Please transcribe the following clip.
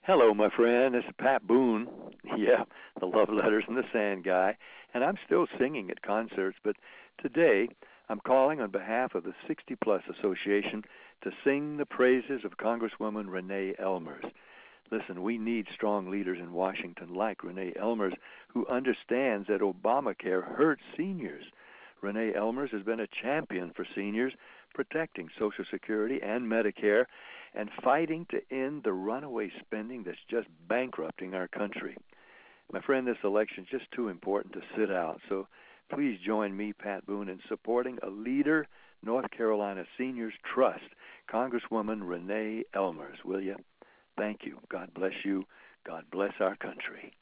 Hello, my friend. This is Pat Boone. Yeah, the Love Letters and the Sand guy. And I'm still singing at concerts, but today I'm calling on behalf of the 60 Plus Association to sing the praises of Congresswoman Renee Elmers. Listen, we need strong leaders in Washington like Renee Elmers who understands that Obamacare hurts seniors. Renee Elmers has been a champion for seniors, protecting Social Security and Medicare, and fighting to end the runaway spending that's just bankrupting our country. My friend, this election is just too important to sit out, so please join me, Pat Boone, in supporting a leader North Carolina seniors trust, Congresswoman Renee Elmers, will you? Thank you. God bless you. God bless our country.